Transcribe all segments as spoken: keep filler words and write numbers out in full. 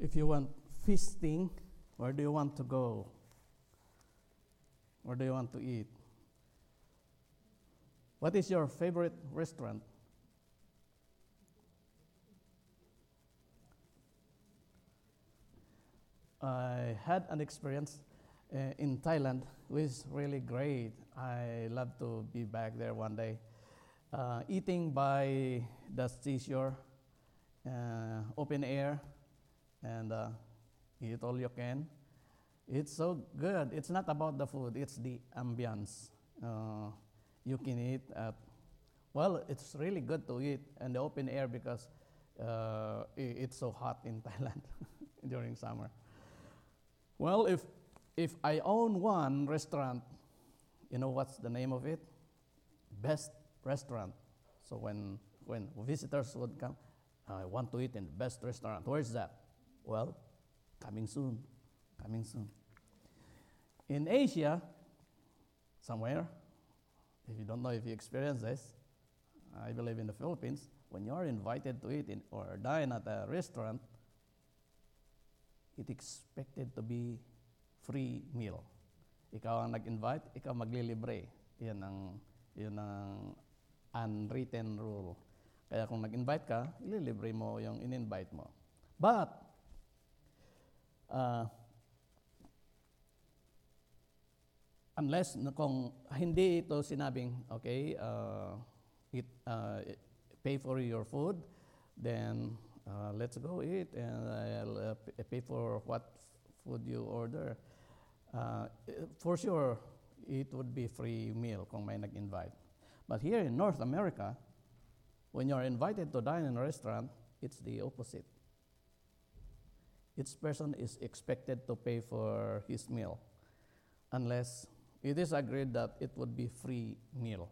If you want feasting, where do you want to go? Where do you want to eat? What is your favorite restaurant? I had an experience uh, in Thailand, which is really great. I love to be back there one day. Uh, eating by the seashore, uh, open air, and uh, eat all you can. It's so good. It's not about the food, it's the ambience. Uh, you can eat at, well, it's really good to eat in the open air because uh, it's so hot in Thailand during summer. Well, if, if I own one restaurant, you know what's the name of it? Best restaurant. So when, when visitors would come, I want to eat in the best restaurant. Where's that? Well, coming soon, coming soon. In Asia, somewhere, if you don't know if you experience this, I believe in the Philippines, when you're invited to eat in, or dine at a restaurant, it expected to be free meal. Ikaw ang nag-invite, ikaw maglilibre. Yan ang, yun ang unwritten rule. Kaya kung nag-invite ka, ililibre mo yung in-invite mo. But, uh, unless kung hindi ito sinabing, okay, uh, it, uh, pay for your food, then uh, let's go eat and I'll uh, pay for what food you order. Uh, for sure, it would be free meal kung may nag-invite. But here in North America, when you're invited to dine in a restaurant, it's the opposite. Each person is expected to pay for his meal, unless it is agreed that it would be free meal.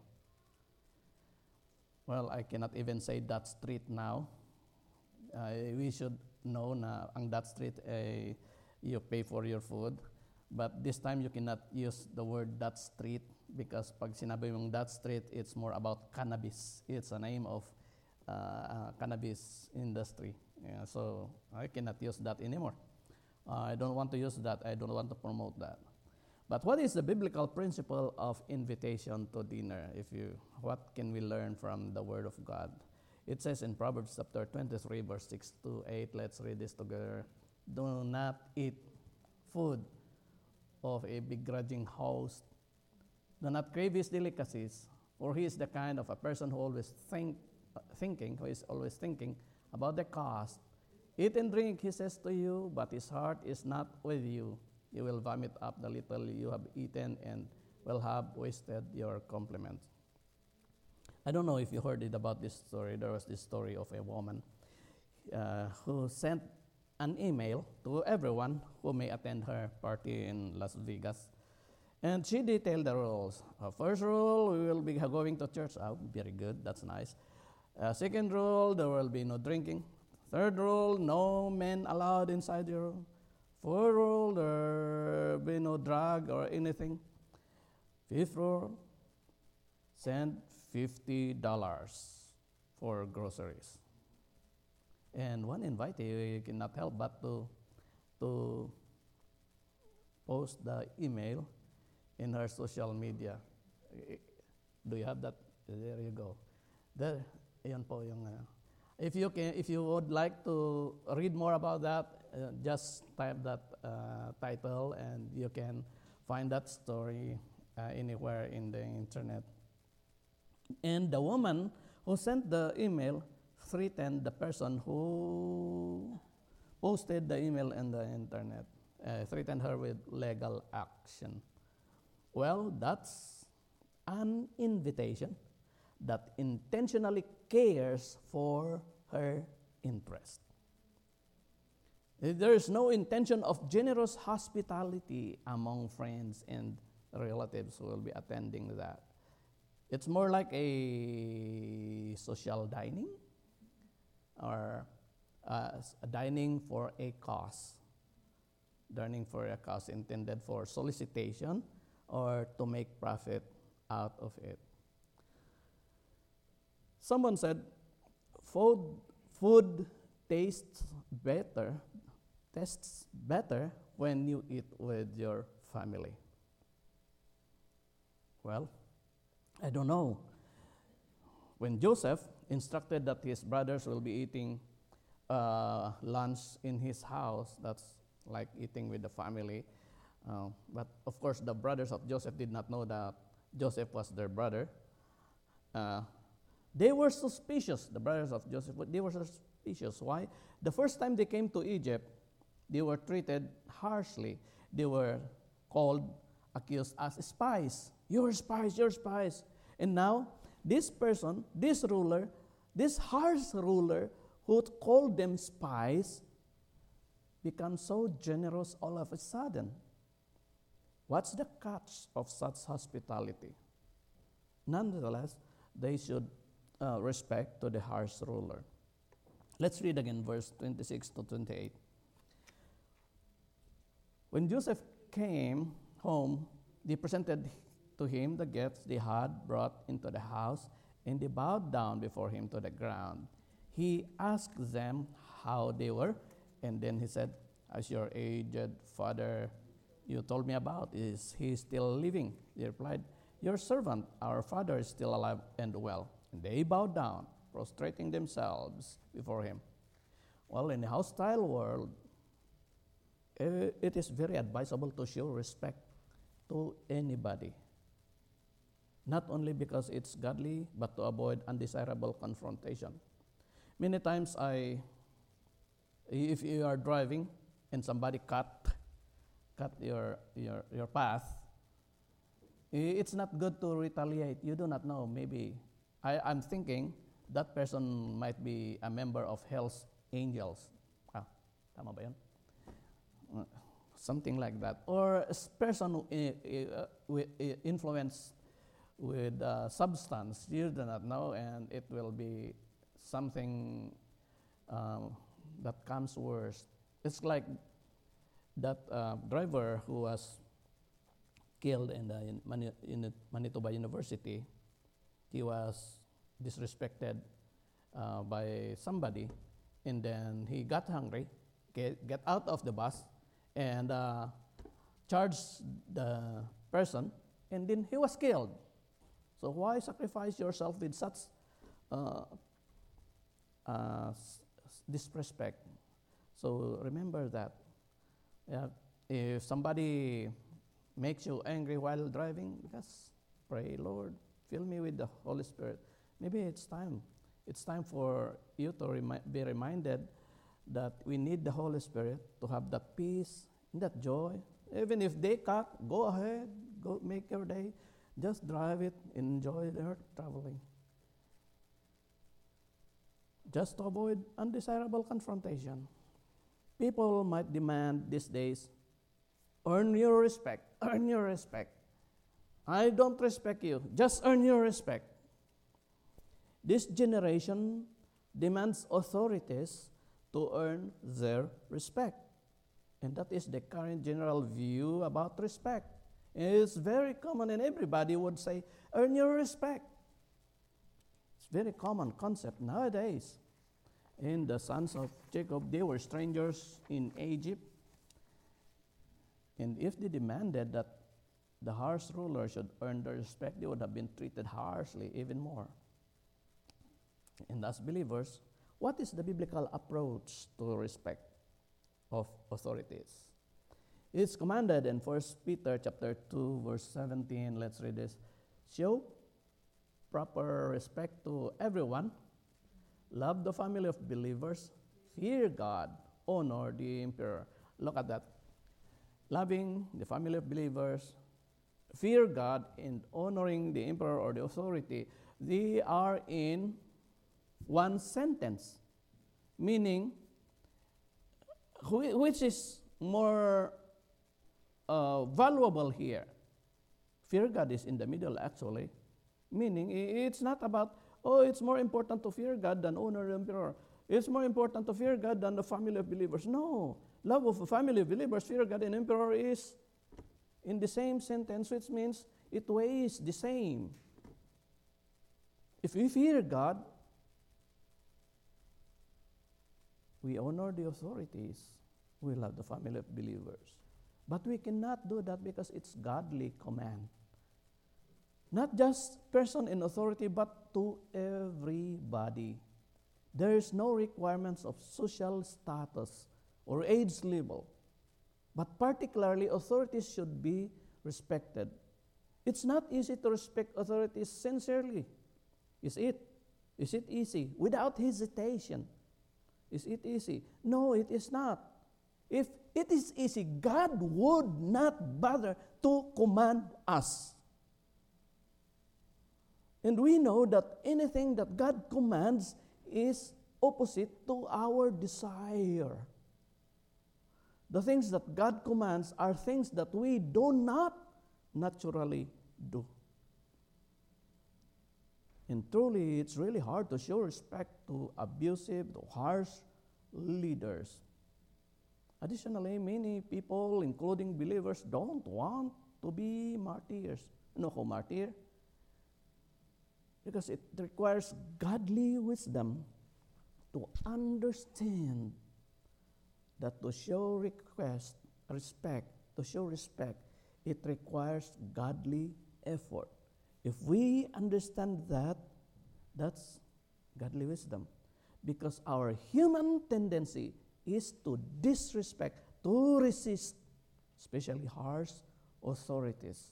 Well, I cannot even say that street now. Uh, we should know na ang that street, uh, you pay for your food. But this time you cannot use the word that street because pag sinabi mong that street, it's more about cannabis. It's a name of uh, uh, cannabis industry. Yeah, so I cannot use that anymore. Uh, I don't want to use that. I don't want to promote that. But what is the biblical principle of invitation to dinner? If you, what can we learn from the Word of God? It says in Proverbs chapter twenty-three, verse six to eight. Let's read this together. Do not eat food of a begrudging host. Do not crave his delicacies, for he is the kind of a person who always think, uh, thinking, who is always thinking about the cost. Eat and drink, he says to you, but his heart is not with you. You will vomit up the little you have eaten and will have wasted your compliment. I don't know if you heard it about this story. There was this story of a woman uh, who sent an email to everyone who may attend her party in Las Vegas. And she detailed the rules. Uh, first rule, we will be going to church. Oh, very good, that's nice. Uh, second rule, there will be no drinking. Third rule, no men allowed inside your room. Fourth rule, there will be no drug or anything. Fifth rule, send fifty dollars for groceries. And one invitee cannot help but to, to post the email in her social media. Do you have that? There you go. There, ayan po yung, uh, if you can, if you would like to read more about that, uh, just type that uh, title and you can find that story uh, anywhere in the internet. And the woman who sent the email threatened the person who posted the email in the internet, uh, threatened her with legal action. Well, that's an invitation that intentionally cares for her interest. There is no intention of generous hospitality among friends and relatives who will be attending that. It's more like a social dining or uh, a dining for a cause. Dining for a cause intended for solicitation or to make profit out of it. Someone said, food, food tastes better tastes better when you eat with your family. Well, I don't know. When Joseph instructed that his brothers will be eating uh, lunch in his house, that's like eating with the family. Uh, but of course, the brothers of Joseph did not know that Joseph was their brother. Uh, they were suspicious, the brothers of Joseph, they were suspicious. Why? The first time they came to Egypt, they were treated harshly. They were called, accused as spies. You're spies, you're spies. And now, this person, this ruler, this harsh ruler who called them spies, becomes so generous all of a sudden. What's the catch of such hospitality? Nonetheless, they should uh, respect to the harsh ruler. Let's read again verse twenty-six to twenty-eight. When Joseph came home, they presented to him the gifts they had brought into the house, and they bowed down before him to the ground. He asked them how they were, and then he said, "As your aged father you told me about, is he still living?" They replied, "Your servant, our father, is still alive and well." And they bowed down, prostrating themselves before him. Well, in the hostile world, it is very advisable to show respect to anybody. Not only because it's godly, but to avoid undesirable confrontation. Many times I, if you are driving and somebody cut, cut your, your, your path, it's not good to retaliate. You do not know. Maybe I, I'm thinking that person might be a member of Hell's Angels. Ah, tama ba yun? Uh, something like that. Or a person who uh, uh, influenced with uh, substance you do not know, and it will be something uh, that comes worse. It's like that uh, driver who was killed in, the, in, Mani- in the Manitoba University. He was disrespected uh, by somebody, and then he got hungry, get, get out of the bus, and uh, charged the person, and then he was killed. So why sacrifice yourself with such uh, uh, disrespect? So remember that. Uh, if somebody makes you angry while driving, just pray, "Lord, fill me with the Holy Spirit." Maybe it's time. It's time for you to remi- be reminded that we need the Holy Spirit to have that peace, that joy. Even if they cut, go ahead, go make your day. Just drive it, enjoy their traveling. Just to avoid undesirable confrontation. People might demand these days, "Earn your respect, earn your respect. I don't respect you, just earn your respect." This generation demands authorities to earn their respect. And that is the current general view about respect. It's very common, and everybody would say, "Earn your respect." It's a very common concept nowadays. And the sons of Jacob, they were strangers in Egypt. And if they demanded that the harsh ruler should earn their respect, they would have been treated harshly, even more. And as believers, what is the biblical approach to respect of authorities? It's commanded in First Peter chapter two, verse seventeen. Let's read this. "Show proper respect to everyone. Love the family of believers. Fear God. Honor the emperor." Look at that. Loving the family of believers, fear God, and honoring the emperor or the authority, they are in one sentence. Meaning, which is more uh, valuable here? Fear God is in the middle, actually. Meaning, it's not about, oh, it's more important to fear God than honor the emperor. It's more important to fear God than the family of believers. No. Love of a family of believers, fear God, and emperor is in the same sentence, which means it weighs the same. If we fear God, we honor the authorities. we love the family of believers. But we cannot do that because it's godly command. Not just person in authority, but to everybody. There is no requirements of social status or age level. But particularly, authorities should be respected. It's not easy to respect authorities sincerely. Is it? Is it easy? Without hesitation. Is it easy? No, it is not. If it is easy, God would not bother to command us. And we know that anything that God commands is opposite to our desire. The things that God commands are things that we do not naturally do. And truly, it's really hard to show respect to abusive, to harsh leaders. Additionally, many people, including believers, don't want to be martyrs. You know who martyr? Because it requires godly wisdom to understand that to show request, respect, to show respect, it requires godly effort. If we understand that, that's godly wisdom. Because our human tendency is to disrespect, to resist, especially harsh authorities.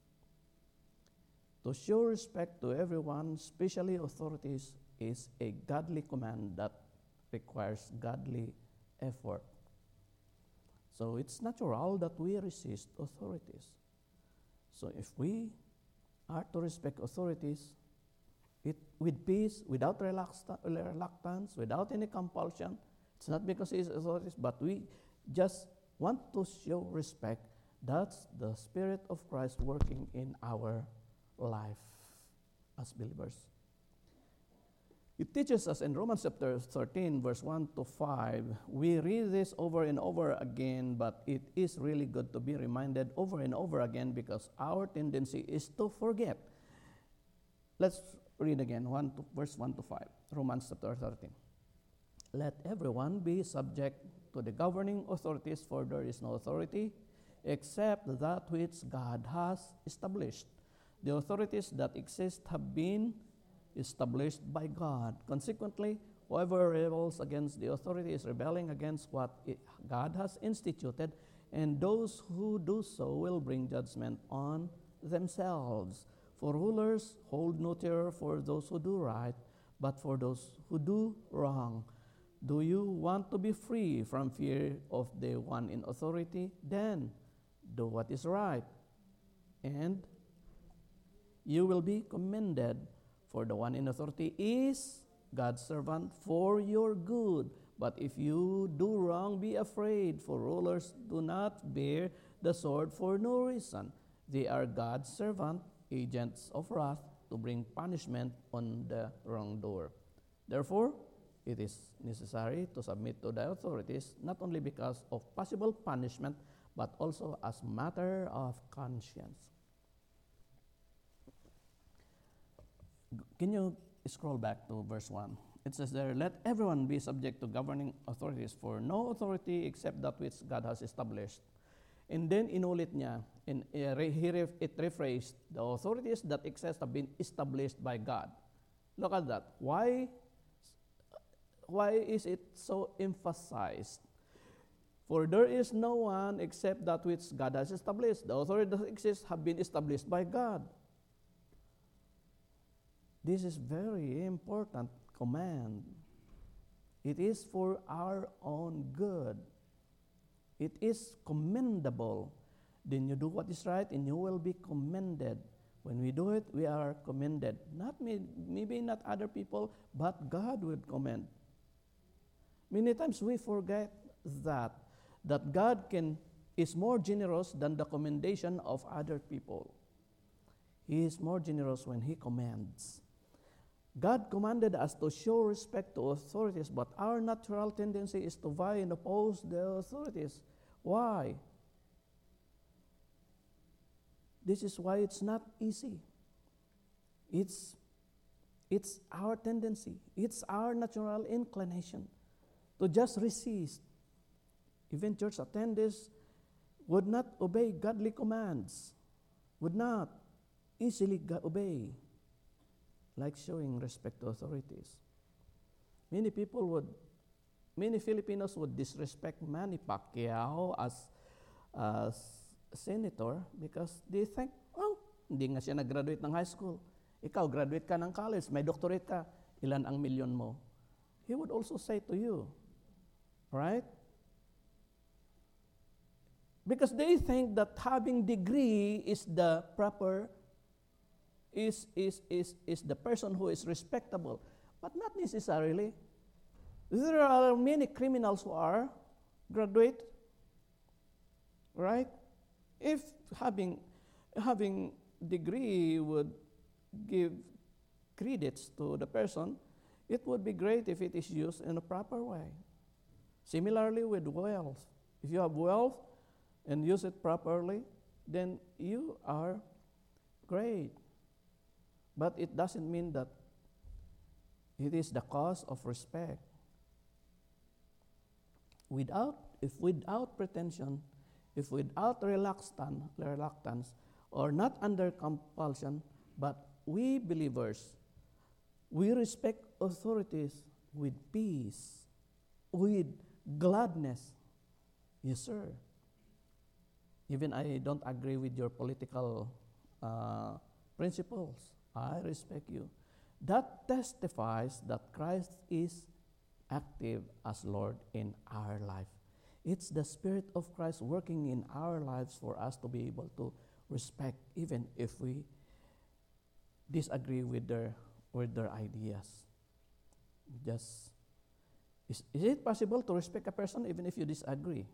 To show respect to everyone, especially authorities, is a godly command that requires godly effort. So it's natural that we resist authorities. So if we are to respect authorities, it with peace, without relax- reluctance, without any compulsion, it's not because it's authorities, but we just want to show respect. That's the Spirit of Christ working in our life as believers. It teaches us in Romans chapter thirteen, verse one to five. We read this over and over again, but it is really good to be reminded over and over again because our tendency is to forget. Let's read again, one to, verse one to five, Romans chapter thirteen. Let everyone be subject to the governing authorities, for there is no authority except that which God has established. The authorities that exist have been established by God. Consequently, whoever rebels against the authority is rebelling against what it, God has instituted, and those who do so will bring judgment on themselves. For rulers hold no terror for those who do right, but for those who do wrong. Do you want to be free from fear of the one in authority? Then do what is right, and you will be commended. For the one in authority is God's servant for your good. But if you do wrong, be afraid, for rulers do not bear the sword for no reason. They are God's servant, agents of wrath, to bring punishment on the wrongdoer. Therefore, it is necessary to submit to the authorities, not only because of possible punishment, but also as matter of conscience. Can you scroll back to verse one? It says there, let everyone be subject to governing authorities, for no authority except that which God has established. And then inulit niya, in, uh, he ref, it rephrased, the authorities that exist have been established by God. Look at that. Why, why is it so emphasized? For there is no one except that which God has established. The authorities that exist have been established by God. This is very important command. It is for our own good. It is commendable. Then you do what is right and you will be commended. When we do it, we are commended. Not me, maybe not other people, but God will commend. Many times we forget that, that God can is more generous than the commendation of other people. He is more generous when He commands. God commanded us to show respect to authorities, but our natural tendency is to vie and oppose the authorities. Why? This is why it's not easy. It's, it's our tendency. It's our natural inclination to just resist. even church attendees, would not obey godly commands, would not easily go- obey, like showing respect to authorities. Many people would, many Filipinos would disrespect Manny Pacquiao as, as senator because they think, oh, hindi nga siya nag-graduate ng high school. Ikaw, graduate ka ng college, may doctorate ka, ilan ang milyon mo? He would also say to you, right? Because they think that having degree is the proper, is, is, is, is the person who is respectable. But not necessarily. There are many criminals who are graduate, right? If having, having degree would give credits to the person, it would be great if it is used in a proper way. Similarly with wealth. If you have wealth and use it properly, then you are great. But it doesn't mean that it is the cause of respect. Without, if without pretension, if without reluctance, reluctance, or not under compulsion, but we believers, we respect authorities with peace, with gladness. Yes, sir. Even I don't agree with your political uh, principles. I respect you. That testifies that Christ is active as Lord in our life. It's the Spirit of Christ working in our lives for us to be able to respect, even if we disagree with their with their ideas. Just is, is it possible to respect a person even if you disagree?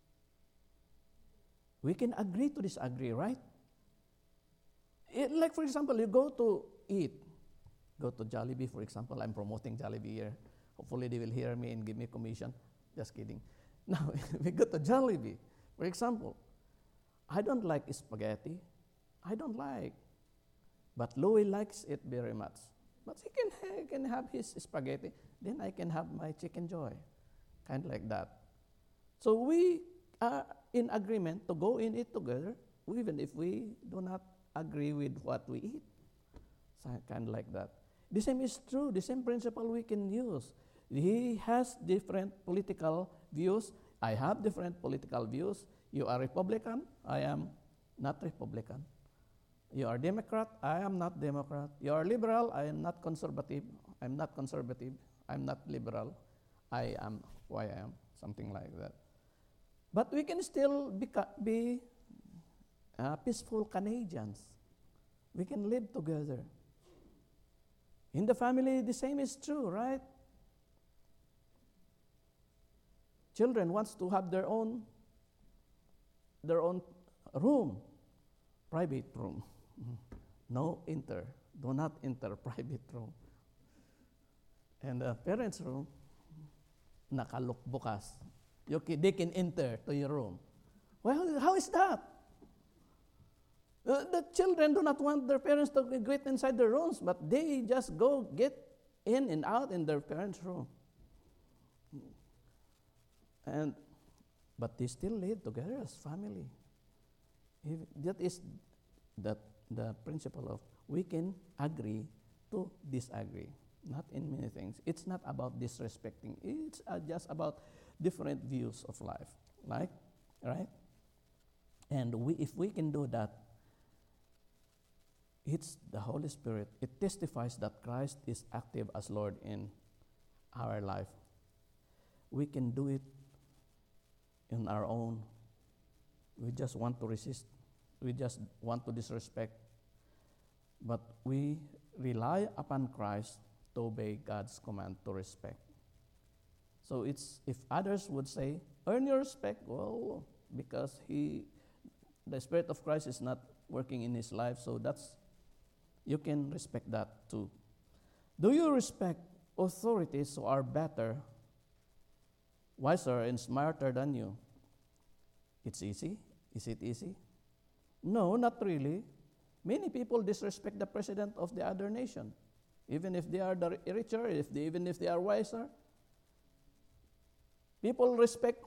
We can agree to disagree, right? It, like for example, you go to eat, go to Jollibee, for example. I'm promoting Jollibee here. Hopefully they will hear me and give me commission. Just kidding. Now, we go to Jollibee, for example. I don't like spaghetti. I don't like. But Louis likes it very much. But he can, he can have his spaghetti. Then I can have my chicken joy. Kind of like that. So we are in agreement to go in it together, even if we do not agree with what we eat. So kind of like that. The same is true. The same principle we can use. He has different political views. I have different political views. You are Republican. I am not Republican. You are Democrat. I am not Democrat. You are liberal. I am not conservative. I'm not conservative. I'm not liberal. I am who I am. Something like that. But we can still be, be uh, peaceful Canadians. We can live together. In the family, the same is true, right? Children wants to have their own, their own room, private room. No enter. Do not enter private room. And the parents' room, nakalok bukas. You can, they can enter to your room. Well, how is that? Uh, the children do not want their parents to get inside their rooms, but they just go get in and out in their parents' room. And but they still live together as family. If that is that the principle of we can agree to disagree, not in many things. It's not about disrespecting. It's uh, just about different views of life, like right. And we, if we can do that, it's the Holy Spirit. It testifies that Christ is active as Lord in our life. We can do it in our own. We just want to resist. We just want to disrespect. But we rely upon Christ to obey God's command to respect. So it's, if others would say, earn your respect, well, because he, the Spirit of Christ is not working in his life, so that's, you can respect that too. Do you respect authorities who are better, wiser, and smarter than you? It's easy. Is it easy? No, not really. Many people disrespect the president of the other nation, even if they are the richer, if they, even if they are wiser. People respect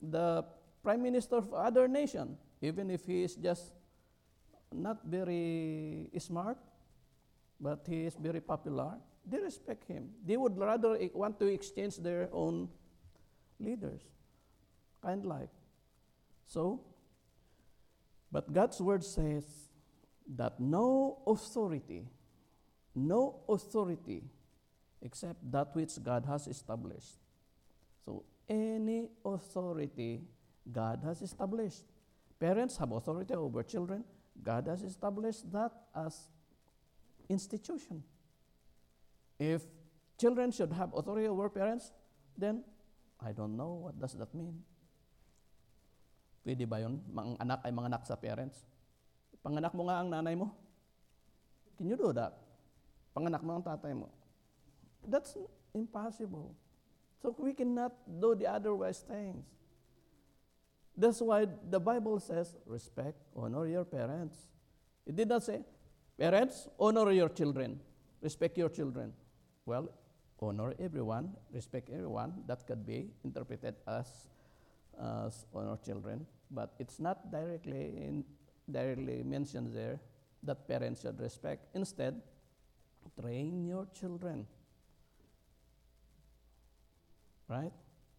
the prime minister of other nation, even if he is just not very smart, but he is very popular, they respect him. They would rather e- want to exchange their own leaders, kind like. So, but God's word says that no authority, no authority except that which God has established. So, any authority God has established. Parents have authority over children. God has established that as institution. If children should have authority over parents, then I don't know what does that mean. Pwede ba yun? Mga anak ay mga anak sa parents. Panganak mo nga ang nanay mo. Can you do that? Panganak mo ang tatay mo. That's impossible. So we cannot do the otherwise things. That's why the Bible says, respect, honor your parents. It did not say, parents, honor your children. Respect your children. Well, honor everyone, respect everyone. That could be interpreted as, as honor children. But it's not directly, in, directly mentioned there that parents should respect. Instead, train your children. Right?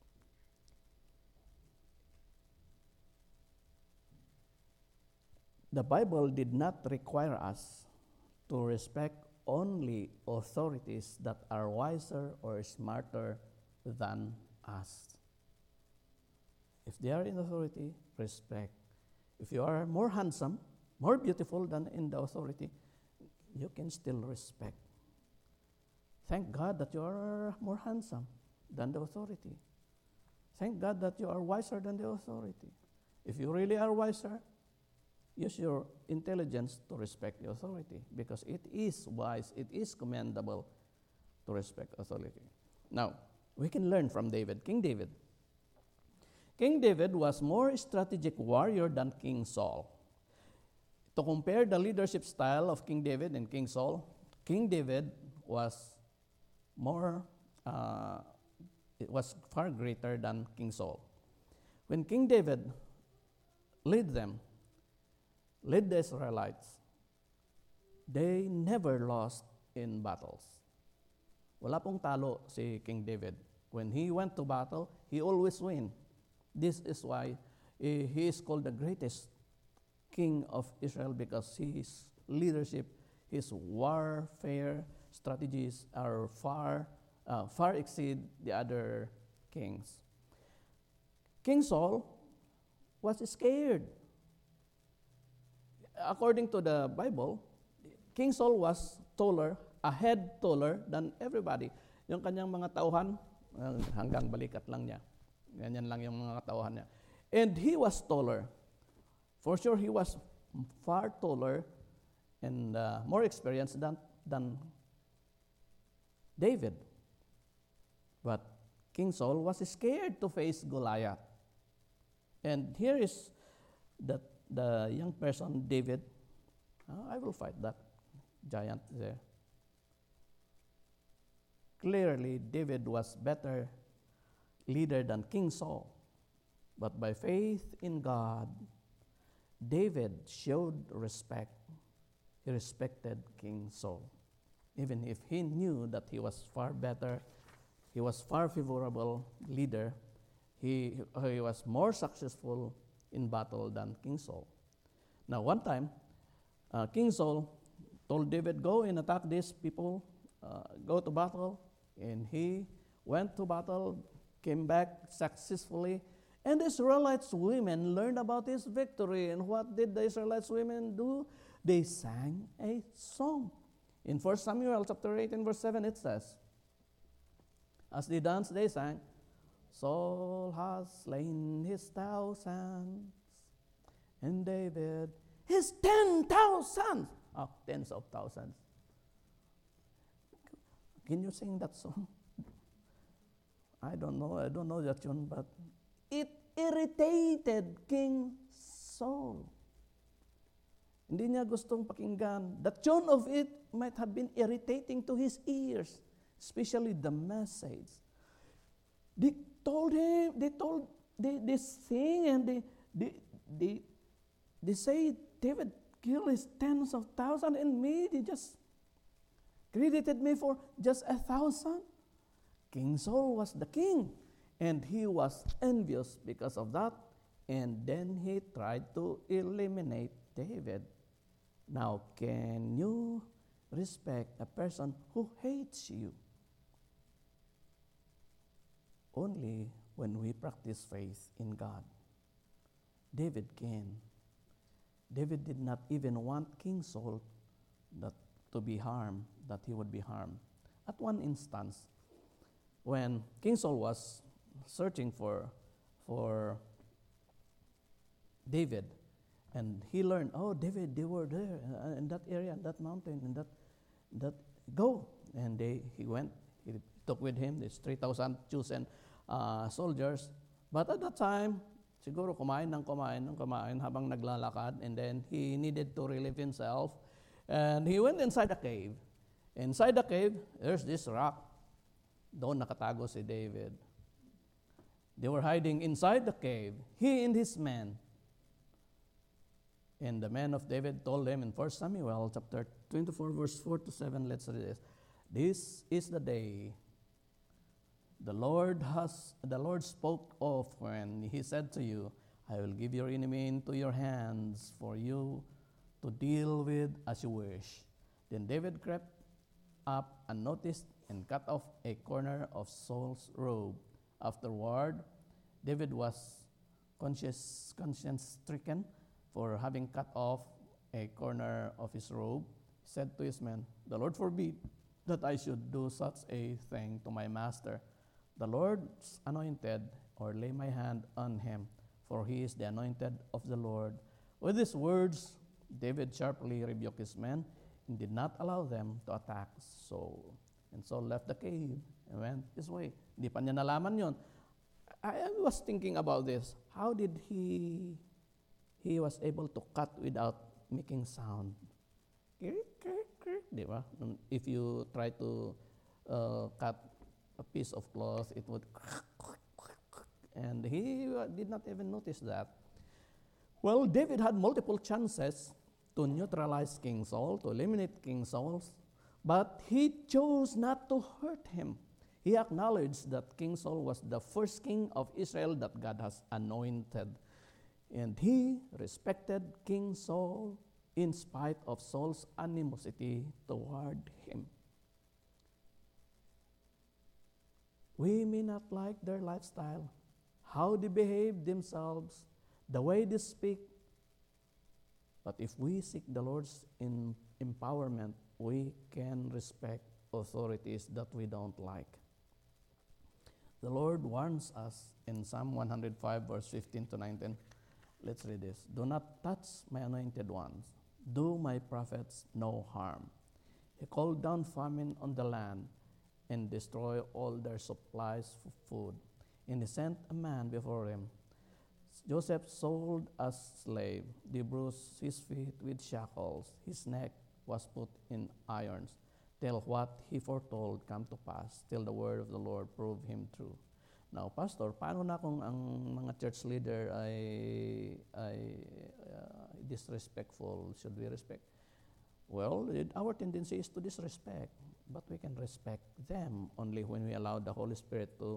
The Bible did not require us to respect only authorities that are wiser or smarter than us. If they are in authority, respect. If you are more handsome, more beautiful than in the authority, you can still respect. Thank God that you are more handsome than the authority. Thank God that you are wiser than the authority. If you really are wiser, use your intelligence to respect the authority, because it is wise, it is commendable to respect authority. Now, we can learn from David, King David. King David was more strategic warrior than King Saul. To compare the leadership style of King David and King Saul, King David was more, uh, it was far greater than King Saul. When King David led them, led the Israelites, they never lost in battles. Wala pong talo si King David. When he went to battle, he always win. This is why eh, he is called the greatest king of Israel, because his leadership, his warfare strategies are far, uh, far exceed the other kings. King Saul was scared. According to the Bible, King Saul was taller, a head taller than everybody. Yung kanyang mga tauhan, uh, hanggang balikat lang niya. Ganyan lang yung mga tauhan niya. And he was taller. For sure, he was far taller and uh, more experienced than, than David. But King Saul was scared to face Goliath. And here is the, the young person, David. Oh, I will fight that giant there. Clearly, David was better leader than King Saul. But by faith in God, David showed respect. He respected King Saul. Even if he knew that he was far better, he was far favorable leader, he, he was more successful in battle than King Saul. Now, one time, uh, King Saul told David, go and attack these people, uh, go to battle. And he went to battle, came back successfully. And the Israelites women learned about his victory. And what did the Israelites women do? They sang a song. In First Samuel chapter eighteen, verse seven, it says, as they danced, they sang, Saul has slain his thousands, and David his ten thousands. Oh, tens of thousands. Can you sing that song? I don't know. I don't know that tune, but it irritated King Saul. Hindi niya gustong pakinggan. The tune of it might have been irritating to his ears, especially the message. They told him, they told they, they sing and they, they, they, they say David killed his tens of thousands, and me, they just credited me for just a thousand. King Saul was the king, and he was envious because of that, and then he tried to eliminate David. Now, can you respect a person who hates you? Only when we practice faith in God. David can. David did not even want King Saul that to be harmed, that he would be harmed. At one instance, when King Saul was searching for, for David, and he learned, oh, David, they were there uh, in that area, in that mountain, in that, that go. And they, he went, he took with him these three thousand chosen uh, soldiers. But at that time, siguro kumain ng kumain ng kumain habang naglalakad, and then he needed to relieve himself. And he went inside the cave. Inside the cave, there's this rock. Doon nakatago si David. They were hiding inside the cave, he and his men. And the men of David told them in First Samuel chapter twenty-four, verse four to seven, let's read this. This is the day the Lord has the Lord spoke of when he said to you, I will give your enemy into your hands for you to deal with as you wish. Then David crept up unnoticed and cut off a corner of Saul's robe. Afterward, David was conscious, conscience-stricken for having cut off a corner of his robe. He said to his men, the Lord forbid that I should do such a thing to my master, the Lord's anointed, or lay my hand on him, for he is the anointed of the Lord. With these words, David sharply rebuked his men and did not allow them to attack Saul. And Saul left the cave and went his way. Hindi pa niya nalaman yun. I, I was thinking about this. How did he he was able to cut without making sound? Kirik, kirik, kirik, di ba? If you try to uh, cut a piece of cloth, it would and he uh, did not even notice that. Well, David had multiple chances to neutralize King Saul, to eliminate King Saul, but he chose not to hurt him. He acknowledged that King Saul was the first king of Israel that God has anointed. And he respected King Saul in spite of Saul's animosity toward him. We may not like their lifestyle, how they behave themselves, the way they speak, but if we seek the Lord's in empowerment, we can respect authorities that we don't like. The Lord warns us in Psalm one hundred five, verse fifteen to nineteen. Let's read this. Do not touch my anointed ones. Do my prophets no harm. He called down famine on the land and destroyed all their supplies of food. And he sent a man before him. Joseph sold as slave. They bruised his feet with shackles. His neck was put in irons, till what he foretold come to pass, till the word of the Lord proved him true. Now, Pastor, paano na kung ang mga church leader ay, ay uh, disrespectful? Should we respect? Well, it, our tendency is to disrespect, but we can respect them only when we allow the Holy Spirit to,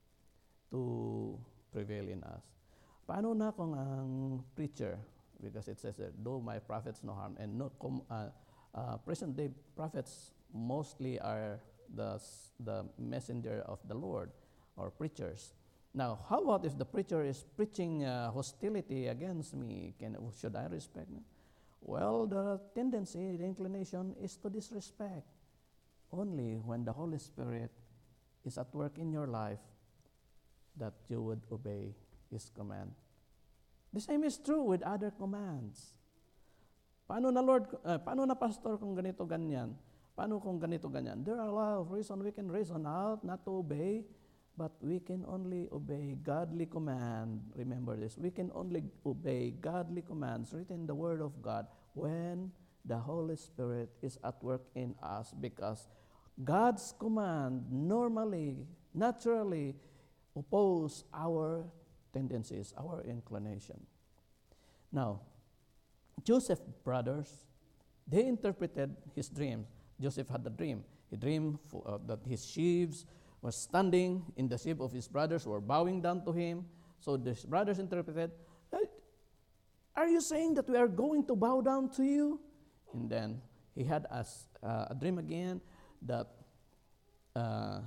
to prevail in us. Paano na kung ang preacher, because it says there, do my prophets no harm, and no com, uh, uh, present-day prophets mostly are the, the messenger of the Lord, or preachers. Now, how about if the preacher is preaching uh, hostility against me? Can, should I respect him? Well, the tendency, the inclination is to disrespect. Only when the Holy Spirit is at work in your life that you would obey His command. The same is true with other commands. Paano na Lord, uh, paano na pastor kung ganito ganyan? Paano kung ganito ganyan? There are a lot of reasons we can reason out not to obey, but we can only obey godly command. Remember this, we can only obey godly commands written in the Word of God when the Holy Spirit is at work in us, because God's command normally, naturally oppose our tendencies, our inclination. Now, Joseph's brothers, they interpreted his dreams. Joseph had a dream. He dreamed for, uh, that his sheaves were standing in the shape of his brothers who were bowing down to him. So the brothers interpreted, are you saying that we are going to bow down to you? And then he had a, uh, a dream again that uh,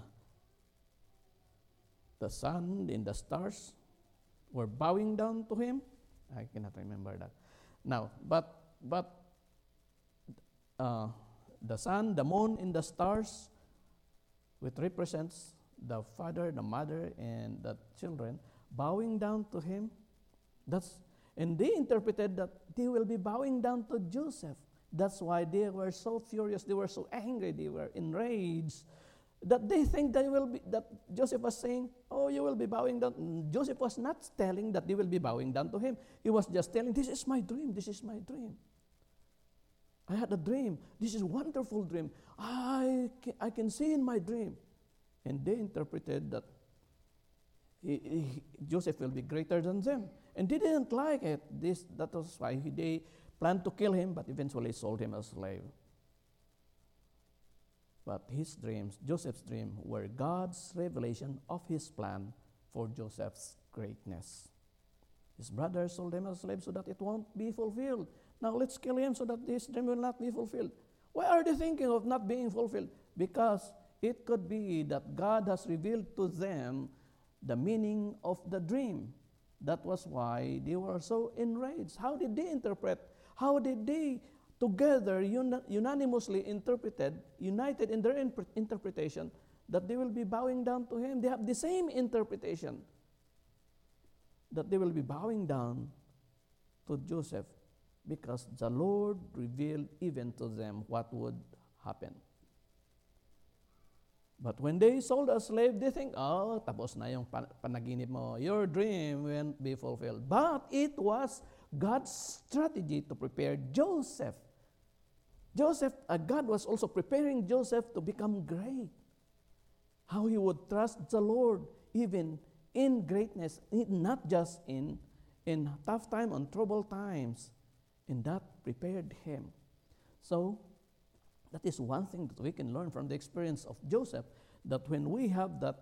the sun and the stars were bowing down to him. I cannot remember that. Now, but but uh, the sun, the moon, and the stars, which represents the father, the mother, and the children, bowing down to him. That's and they interpreted that they will be bowing down to Joseph. That's why they were so furious. They were so angry. They were enraged that they think they will be. That Joseph was saying, "Oh, you will be bowing down." Joseph was not telling that they will be bowing down to him. He was just telling, "This is my dream. This is my dream. I had a dream. This is a wonderful dream. I can, I can see in my dream." And they interpreted that he, he, Joseph will be greater than them. And they didn't like it. This, that was why he, they planned to kill him, but eventually sold him as a slave. But his dreams, Joseph's dream, were God's revelation of his plan for Joseph's greatness. His brothers sold him as a slave so that it won't be fulfilled. Now let's kill him so that this dream will not be fulfilled. Why are they thinking of not being fulfilled? Because it could be that God has revealed to them the meaning of the dream. That was why they were so enraged. How did they interpret? How did they together uni- unanimously interpreted, united in their imp- interpretation, that they will be bowing down to him? They have the same interpretation, that they will be bowing down to Joseph, because the Lord revealed even to them what would happen. But when they sold a slave, they think, oh, tapos na yung pan- panaginip mo. Your dream won't be fulfilled. But it was God's strategy to prepare Joseph. Joseph, uh, God was also preparing Joseph to become great. How he would trust the Lord even in greatness, not just in, in tough time, on troubled times. And that prepared him. So, that is one thing that we can learn from the experience of Joseph, that when we have that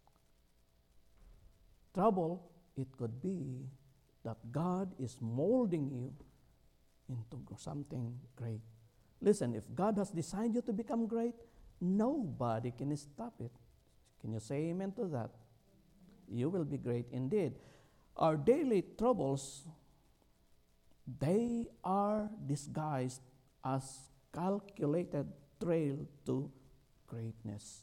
trouble, it could be that God is molding you into something great. Listen, if God has designed you to become great, nobody can stop it. Can you say amen to that? You will be great indeed. Our daily troubles, they are disguised as calculated trail to greatness.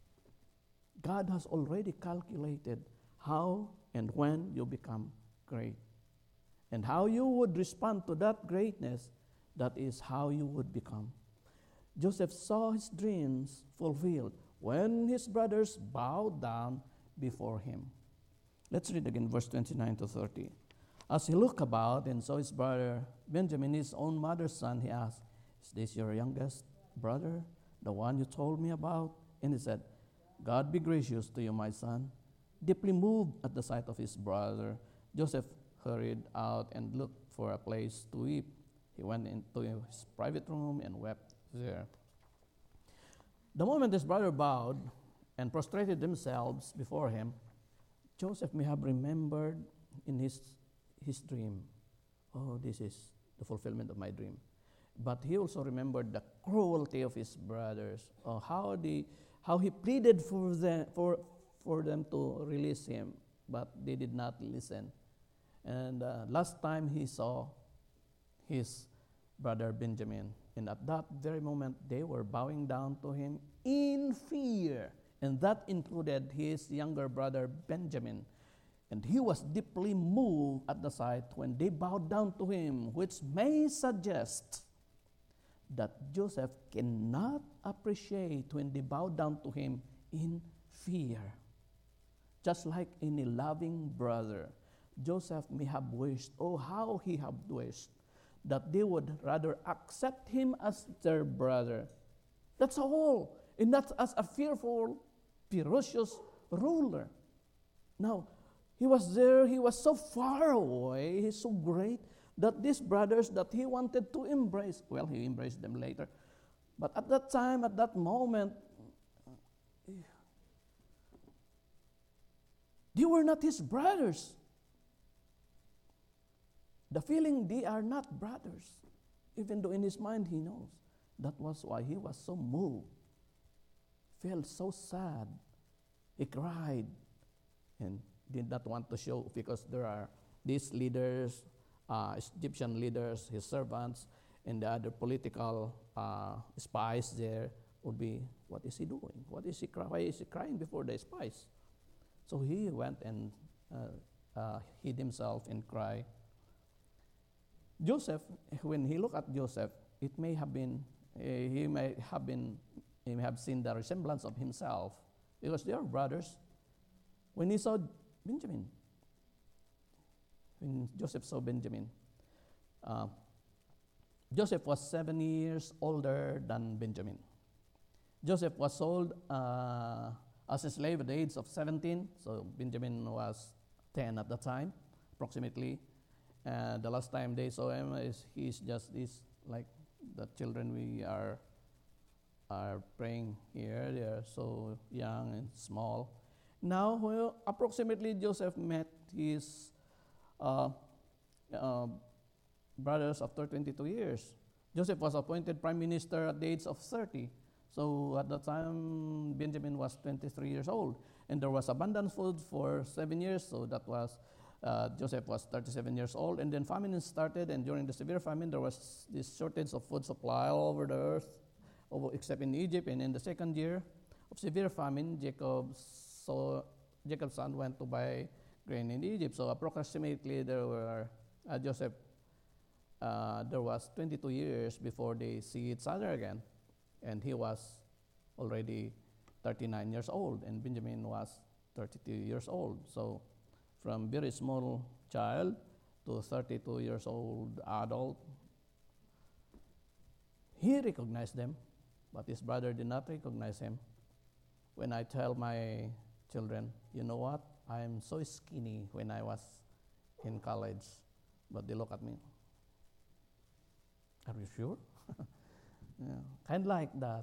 God has already calculated how and when you become great. And how you would respond to that greatness, that is how you would become. Joseph saw his dreams fulfilled when his brothers bowed down before him. Let's read again verse twenty-nine to thirty. As he looked about and saw his brother Benjamin, his own mother's son, he asked, "Is this your youngest brother, the one you told me about?" And he said, "God be gracious to you, my son." Deeply moved at the sight of his brother, Joseph hurried out and looked for a place to weep. He went into his private room and wept there. The moment his brother bowed and prostrated themselves before him, Joseph may have remembered in his, his dream, "Oh, this is the fulfillment of my dream." But he also remembered the cruelty of his brothers, uh, how, the, how he pleaded for them, for, for them to release him, but they did not listen. And uh, last time he saw his brother Benjamin, and at that very moment they were bowing down to him in fear, and that included his younger brother Benjamin. And he was deeply moved at the sight when they bowed down to him, which may suggest that Joseph cannot appreciate when they bow down to him in fear. Just like any loving brother, Joseph may have wished, oh, how he had wished, that they would rather accept him as their brother. That's all. And not as a fearful, ferocious ruler. Now, He was there, he was so far away, he's so great, that these brothers that he wanted to embrace, well, he embraced them later. But at that time, at that moment, they were not his brothers. The feeling they are not brothers, even though in his mind he knows. That was why he was so moved, felt so sad. He cried and did not want to show, because there are these leaders, uh, Egyptian leaders, his servants, and the other political uh, spies there would be, what is he doing? What is he crying? Why is he crying before the spies? So he went and uh, uh, hid himself and cried. Joseph, when he looked at Joseph, it may have been, uh, he may have been, he may have seen the resemblance of himself, because they are brothers. When he saw Benjamin, when Joseph saw Benjamin, uh, Joseph was seven years older than Benjamin. Joseph was sold uh, as a slave at the age of seventeen, so Benjamin was ten at the time, approximately. Uh, the last time they saw him, is he's just this, like the children we are are praying here. They are so young and small. Now, well, approximately Joseph met his uh, uh, brothers after twenty-two years. Joseph was appointed prime minister at the age of thirty. So at that time, Benjamin was twenty-three years old. And there was abundant food for seven years, so that was Uh, Joseph was thirty-seven years old, and then famine started, and during the severe famine, there was this shortage of food supply all over the earth, over, except in Egypt. And in the second year of severe famine, Jacob saw, Jacob's son went to buy grain in Egypt. So approximately there were, uh, Joseph, uh, there was twenty-two years before they see each other again. And he was already thirty-nine years old, and Benjamin was thirty-two years old. So from very small child to thirty-two years old adult, he recognized them, but his brother did not recognize him. When I tell my children, you know what, I am so skinny when I was in college, but they look at me, are you sure? Yeah, kind of like that.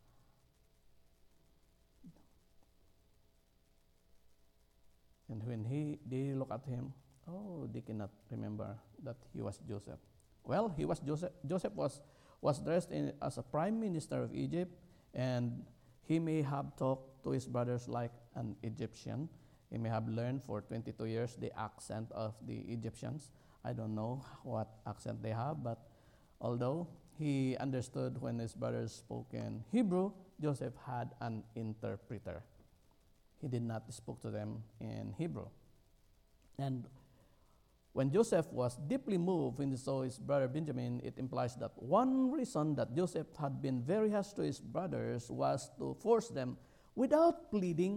And when he, they look at him, oh, they cannot remember that he was Joseph. Well, he was Joseph. Joseph was, was dressed in, as a prime minister of Egypt, and he may have talked to his brothers like an Egyptian. He may have learned for twenty-two years the accent of the Egyptians. I don't know what accent they have, but although he understood when his brothers spoke in Hebrew, Joseph had an interpreter. He did not speak to them in Hebrew. And when Joseph was deeply moved when he saw his brother Benjamin, it implies that one reason that Joseph had been very harsh to his brothers was to force them, without pleading,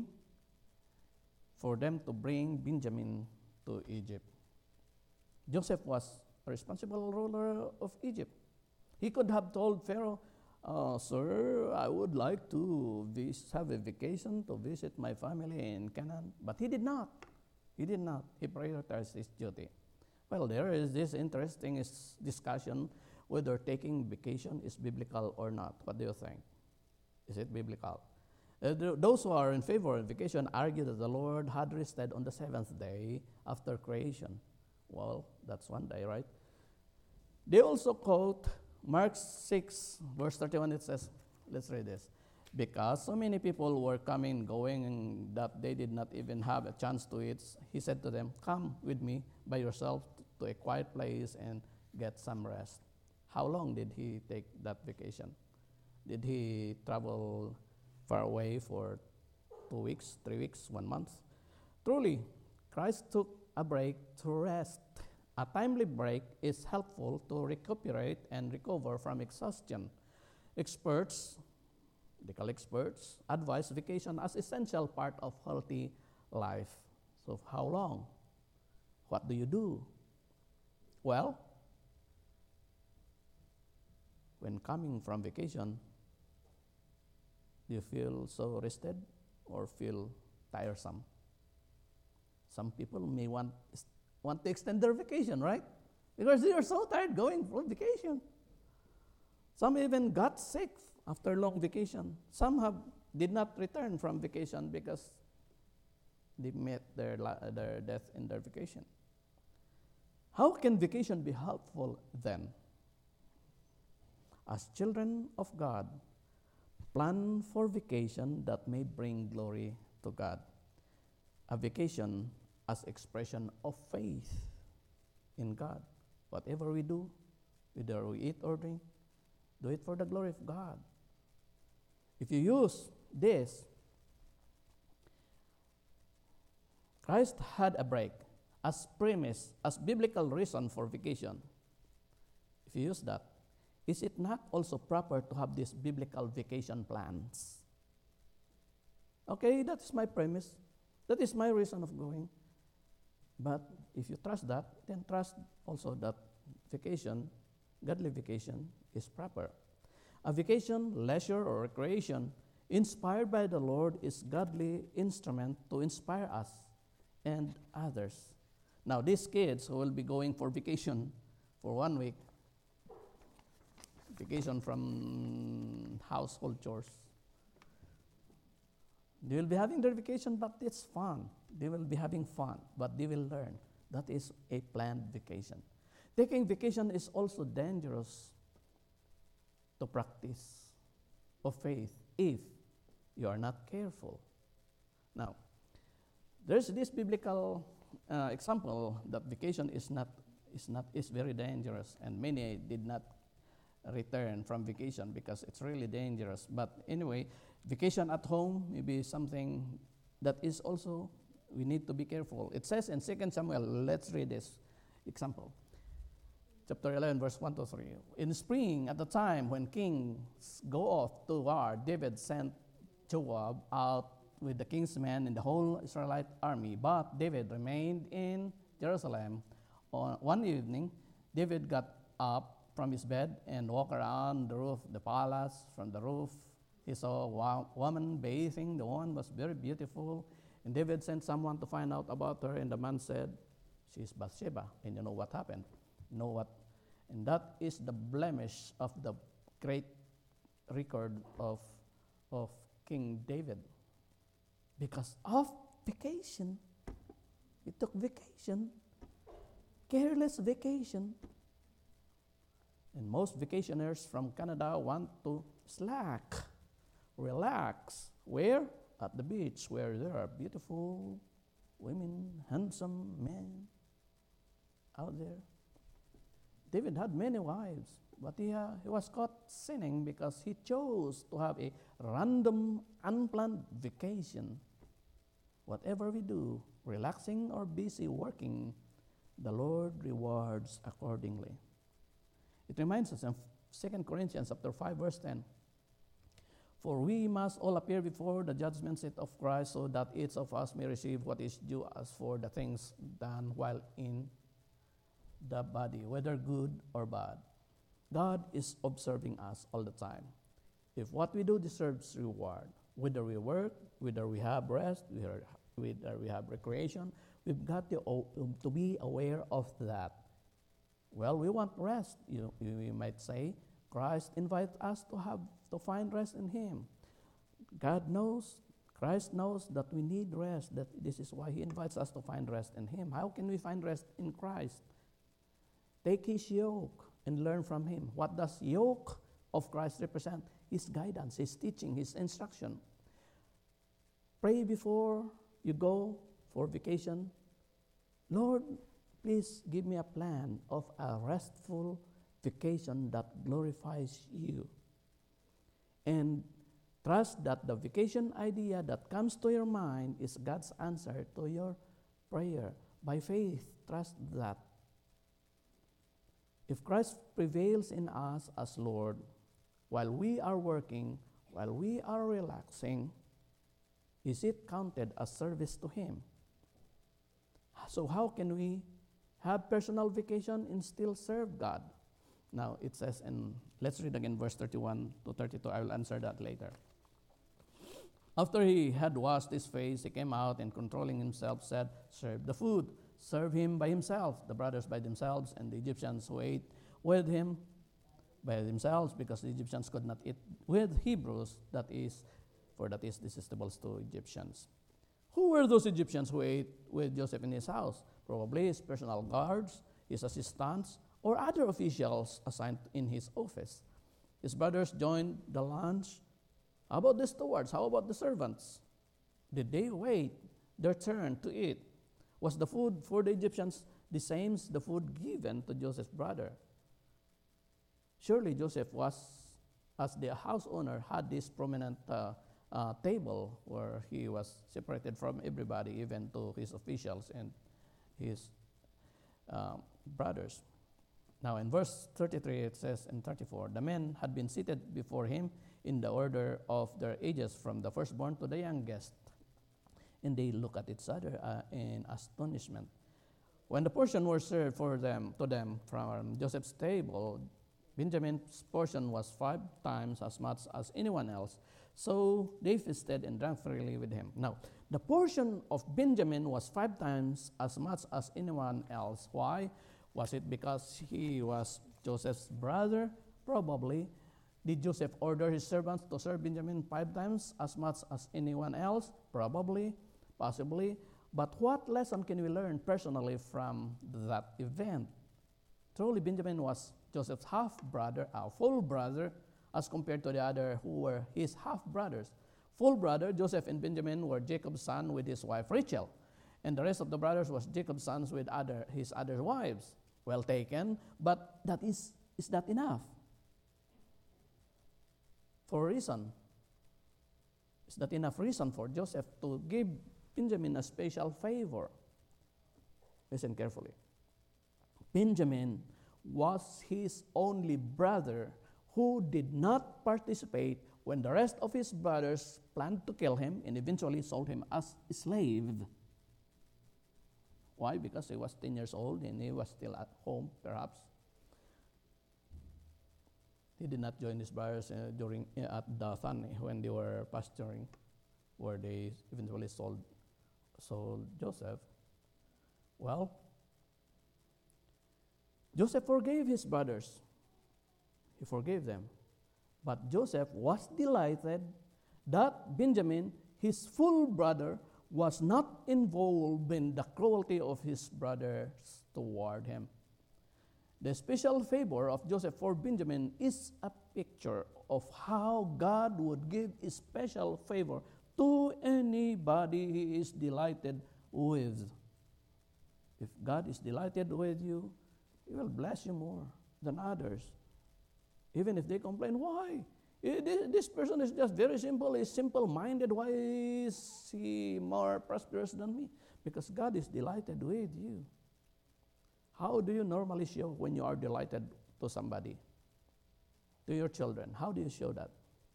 for them to bring Benjamin to Egypt. Joseph was a responsible ruler of Egypt. He could have told Pharaoh, Uh, sir, I would like to vis- have a vacation to visit my family in Canaan. But he did not. He did not. He prioritized his duty. Well, there is this interesting is discussion whether taking vacation is biblical or not. What do you think? Is it biblical? Uh, th- those who are in favor of vacation argue that the Lord had rested on the seventh day after creation. Well, that's one day, right? They also quote Mark six, verse thirty-one, it says, let's read this. Because so many people were coming, going, that they did not even have a chance to eat, he said to them, come with me by yourself to a quiet place and get some rest. How long did he take that vacation? Did he travel far away for two weeks, three weeks, one month? Truly, Christ took a break to rest. A timely break is helpful to recuperate and recover from exhaustion. Experts, medical experts, advise vacation as essential part of healthy life. So how long? What do you do? Well, when coming from vacation, do you feel so rested or feel tiresome? Some people may want, want to extend their vacation, right? Because they are so tired going for vacation. Some even got sick after long vacation. Some have did not return from vacation because they met their, their death in their vacation. How can vacation be helpful then? As children of God, plan for vacation that may bring glory to God. A vacation as expression of faith in God. Whatever we do, whether we eat or drink, do it for the glory of God. If you use this, Christ had a break as premise, as biblical reason for vacation. If you use that, is it not also proper to have these biblical vacation plans? Okay, that's my premise. That is my reason of going. But if you trust that, then trust also that vacation, godly vacation, is proper. A vacation, leisure, or recreation inspired by the Lord is godly instrument to inspire us and others. Now, these kids who will be going for vacation for one week, vacation from household chores, they will be having their vacation, but it's fun. They will be having fun, but they will learn. That is a planned vacation. Taking vacation is also dangerous to practice of faith if you are not careful. Now, there's this biblical uh, example that vacation is not is not is very dangerous, and many did not return from vacation because it's really dangerous. But anyway, vacation at home may be something that is also we need to be careful. It says in Second Samuel, let's read this example. Chapter eleven, verse one to three. In spring, at the time when kings go off to war, David sent Joab out with the king's men and the whole Israelite army. But David remained in Jerusalem. On one evening, David got up from his bed and walked around the roof of the palace. From the roof, he saw a woman bathing. The woman was very beautiful. And David sent someone to find out about her. And the man said, she's Bathsheba. And you know what happened? You know what? And that is the blemish of the great record of, of King David. Because of vacation, he took vacation, careless vacation. And most vacationers from Canada want to slack, relax. Where? At the beach, where there are beautiful women, handsome men out there. David had many wives, but he, uh, he was caught sinning because he chose to have a random, unplanned vacation. Whatever we do, relaxing or busy working, the Lord rewards accordingly. It reminds us in Second Corinthians chapter five, verse ten. For we must all appear before the judgment seat of Christ, so that each of us may receive what is due us for the things done while in the body, whether good or bad. God is observing us all the time. If what we do deserves reward, whether we work, whether we have rest, whether we have recreation, we've got to, to be aware of that. Well, we want rest. You, you might say, Christ invites us to have to find rest in Him. God knows, Christ knows that we need rest. That this is why He invites us to find rest in Him. How can we find rest in Christ? Take His yoke and learn from Him. What does yoke of Christ represent? His guidance, His teaching, His instruction. Pray before you go for vacation. Lord, please give me a plan of a restful vacation that glorifies you. And trust that the vacation idea that comes to your mind is God's answer to your prayer. By faith, trust that. If Christ prevails in us as Lord, while we are working, while we are relaxing, is it counted as service to Him? So how can we have personal vacation and still serve God? Now it says, and let's read again verse thirty-one to thirty-two. I will answer that later. After he had washed his face, he came out and controlling himself said, serve the food. Serve him by himself, the brothers by themselves, and the Egyptians who ate with him by themselves, because the Egyptians could not eat with Hebrews, that is, for that is detestable to Egyptians. Who were those Egyptians who ate with Joseph in his house? Probably his personal guards, his assistants, or other officials assigned in his office. His brothers joined the lunch. How about the stewards? How about the servants? Did they wait their turn to eat? Was the food for the Egyptians the same as the food given to Joseph's brother? Surely Joseph was, as the house owner, had this prominent uh, uh, table where he was separated from everybody, even to his officials and his uh, brothers. Now in verse thirty-three it says, and thirty-four, the men had been seated before him in the order of their ages, from the firstborn to the youngest. And they look at each other uh, in astonishment. When the portion was served for them to them from Joseph's table, Benjamin's portion was five times as much as anyone else. So they feasted and drank freely with him. Now, the portion of Benjamin was five times as much as anyone else. Why? Was it because he was Joseph's brother? Probably. Did Joseph order his servants to serve Benjamin five times as much as anyone else? Probably, possibly. But what lesson can we learn personally from that event? Truly, Benjamin was Joseph's half-brother, a full brother, as compared to the other who were his half-brothers. Full brother, Joseph and Benjamin were Jacob's son with his wife Rachel. And the rest of the brothers was Jacob's sons with other his other wives. Well taken, but that is, is that enough? For a reason. Is that enough reason for Joseph to give Benjamin a special favor? Listen carefully. Benjamin was his only brother who did not participate when the rest of his brothers planned to kill him and eventually sold him as a slave. Why? Because he was ten years old and he was still at home, perhaps. He did not join his brothers uh, during uh, at Dathan when they were pasturing, where they eventually sold, sold Joseph. Well, Joseph forgave his brothers. He forgave them. But Joseph was delighted that Benjamin, his full brother, was not involved in the cruelty of his brothers toward him. The special favor of Joseph for Benjamin is a picture of how God would give a special favor to anybody he is delighted with. If God is delighted with you, He will bless you more than others. Even if they complain, why? This person is just very simple, he's simple-minded. Why is he more prosperous than me? Because God is delighted with you. How do you normally show when you are delighted to somebody? To your children, how do you show that?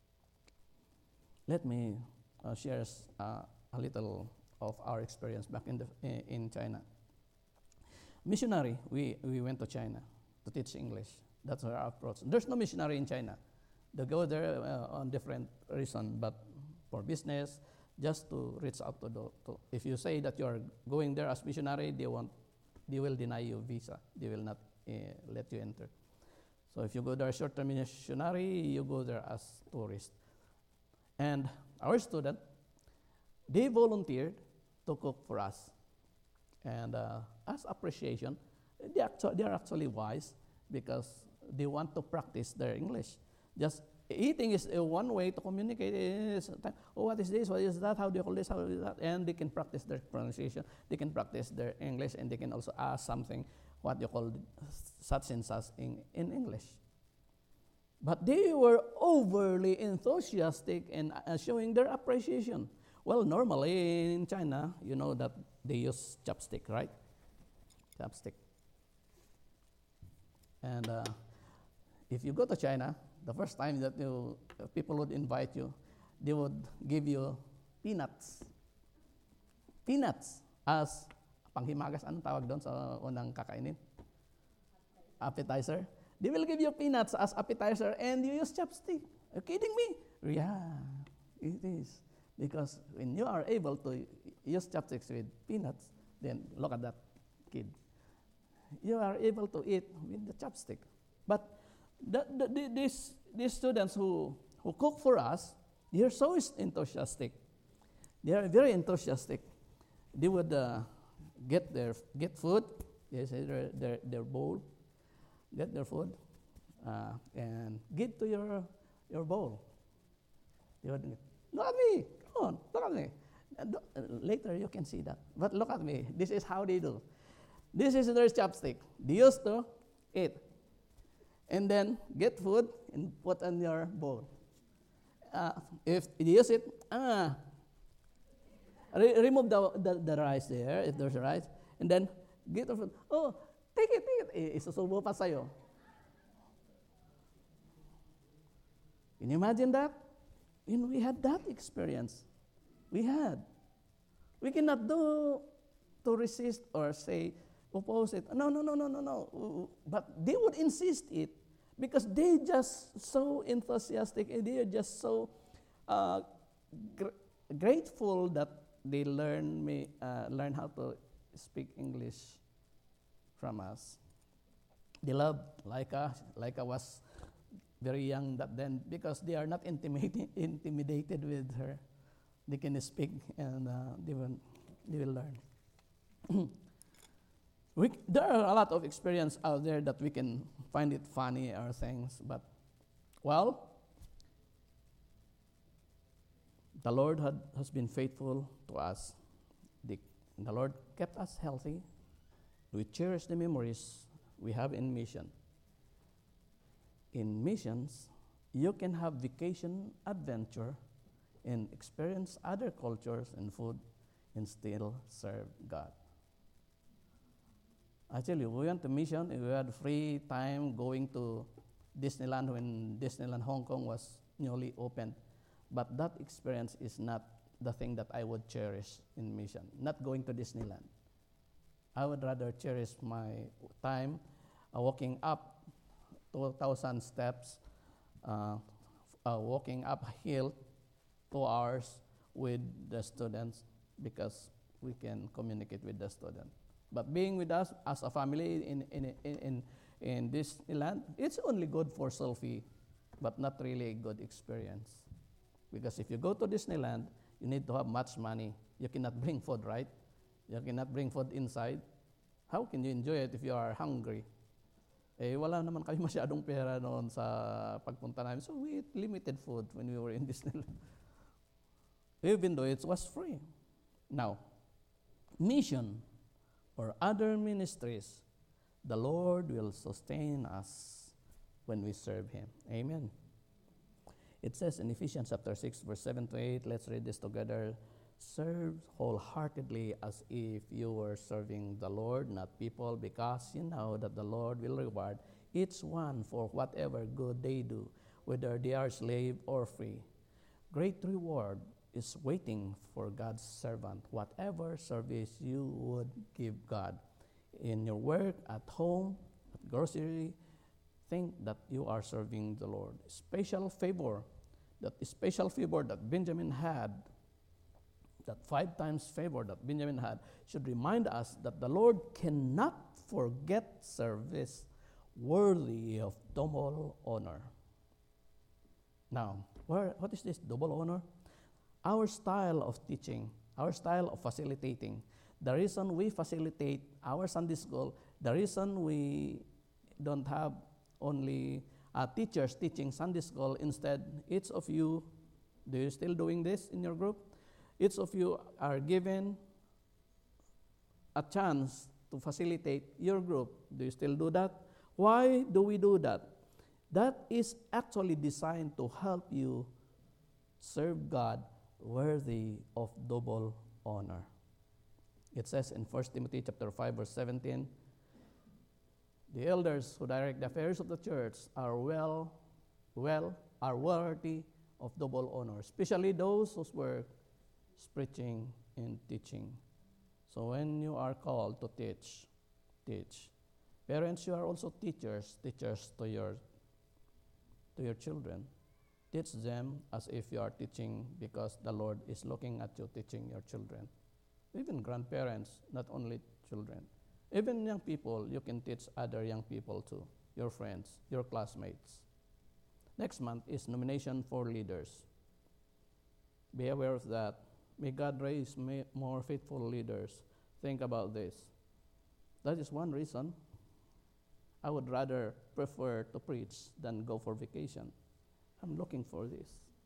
Let me uh, share uh, a little of our experience back in, the, in China. Missionary, we, we went to China to teach English. That's our approach. There's no missionary in China. They go there uh, on different reason, but for business, just to reach out to the. To, if you say that you are going there as missionary, they won't. They will deny you visa. They will not uh, let you enter. So if you go there as short-term missionary, you go there as tourist. And our student, they volunteered to cook for us, and uh, as appreciation, they actu- they are actually wise because they want to practice their English. Just eating is uh, one way to communicate. Is, oh, what is this? What is that? How do you call this? How do you do that? And they can practice their pronunciation. They can practice their English, and they can also ask something, what you call such and such in, in English. But they were overly enthusiastic in uh, showing their appreciation. Well, normally in China, you know that they use chopstick, right? Chopstick. And uh, if you go to China, the first time that you, uh, people would invite you, they would give you peanuts. Peanuts as panghimagas. Anong tawag doon sa unang kakainin? Appetizer. They will give you peanuts as appetizer and you use chopstick. Are you kidding me? Yeah, it is. Because when you are able to use chopsticks with peanuts, then look at that kid. You are able to eat with the chopstick. But the, the, the, these, these students who, who cook for us, they are so enthusiastic. They are very enthusiastic. They would uh, get their get food, they say their, their, their bowl, get their food, uh, and give to your your bowl. They would, look at me, come on, look at me. And uh, later you can see that. But look at me, this is how they do. This is their chopstick. They used to eat. And then get food and put in your bowl. Uh, if you use it, ah, re- remove the, the, the rice there, if there's rice, and then get the food. Oh, take it, take it. Eh, isusubo pa sa'yo. Can you imagine that? And we had that experience. We had. We cannot do to resist or say, oppose it. No, no, no, no, no, no. But they would insist it because they just so enthusiastic and they are just so uh, gr- grateful that they learn me uh, learn how to speak English from us. They love Laika. Laika was very young that then because they are not intimidated intimidated with her. They can speak and uh, they will they will learn. We, there are a lot of experience out there that we can find it funny or things, but well, the Lord had, has been faithful to us. The, the Lord kept us healthy. We cherish the memories we have in mission. In missions, you can have vacation adventure and experience other cultures and food and still serve God. Actually, we went to mission and we had free time going to Disneyland when Disneyland Hong Kong was newly opened. But that experience is not the thing that I would cherish in mission, not going to Disneyland. I would rather cherish my time uh, walking up two thousand steps, uh, uh, walking up a hill two hours with the students because we can communicate with the students. But being with us as a family in in in in, in Disneyland, it's only good for selfie, but not really a good experience. Because if you go to Disneyland, you need to have much money. You cannot bring food, right? You cannot bring food inside. How can you enjoy it if you are hungry? Eh, wala naman kami masyadong pera noon sa pagpunta namin. So we ate limited food when we were in Disneyland. Even though it was free. Now, mission or other ministries, the Lord will sustain us when we serve Him. Amen. It says in Ephesians chapter six, verse seven to eight, let's read this together. Serve wholeheartedly as if you were serving the Lord, not people, because you know that the Lord will reward each one for whatever good they do, whether they are slave or free. Great reward is waiting for God's servant, whatever service you would give God. In your work, at home, at grocery, think that you are serving the Lord. Special favor, that special favor that Benjamin had, that five times favor that Benjamin had, should remind us that the Lord cannot forget service worthy of double honor. Now, where, what is this double honor? Our style of teaching, our style of facilitating. The reason we facilitate our Sunday school, the reason we don't have only uh, teachers teaching Sunday school, instead, each of you, do you still doing this in your group? Each of you are given a chance to facilitate your group. Do you still do that? Why do we do that? That is actually designed to help you serve God worthy of double honor. It says in First Timothy chapter five, verse seventeen, the elders who direct the affairs of the church are well, well, are worthy of double honor, especially those whose work is preaching and teaching. So when you are called to teach, teach. Parents, you are also teachers, teachers to your to your children. Teach them as if you are teaching because the Lord is looking at you teaching your children. Even grandparents, not only children. Even young people, you can teach other young people too, your friends, your classmates. Next month is nomination for leaders. Be aware of that. May God raise may more faithful leaders. Think about this. That is one reason I would rather prefer to preach than go for vacation. I'm looking for this.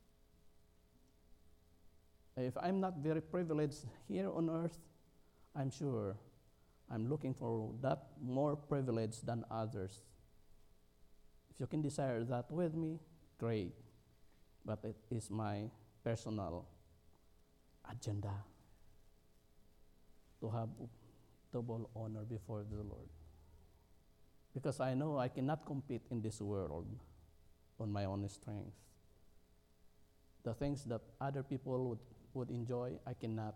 If I'm not very privileged here on earth, I'm sure I'm looking for that more privilege than others. If you can desire that with me, great. But it is my personal agenda to have double honor before the Lord. Because I know I cannot compete in this world on my own strength. The things that other people would, would enjoy, I cannot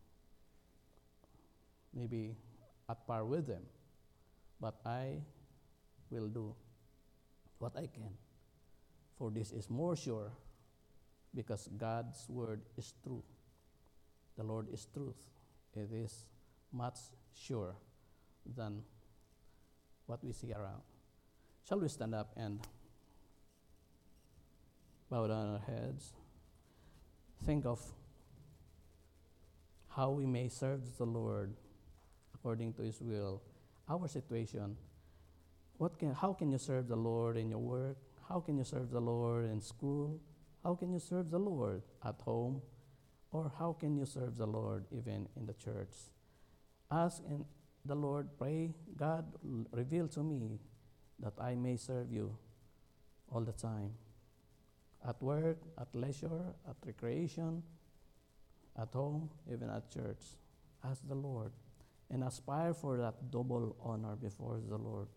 maybe at par with them. But I will do what I can. For this is more sure because God's word is true. The Lord is truth. It is much sure than what we see around. Shall we stand up and bow down our heads? Think of how we may serve the Lord according to His will. Our situation. What can, how can you serve the Lord in your work? How can you serve the Lord in school? How can you serve the Lord at home? Or how can you serve the Lord even in the church? Ask in the Lord, pray, God, reveal to me that I may serve you all the time. At work, at leisure, at recreation, at home, even at church. Ask the Lord and aspire for that double honor before the Lord.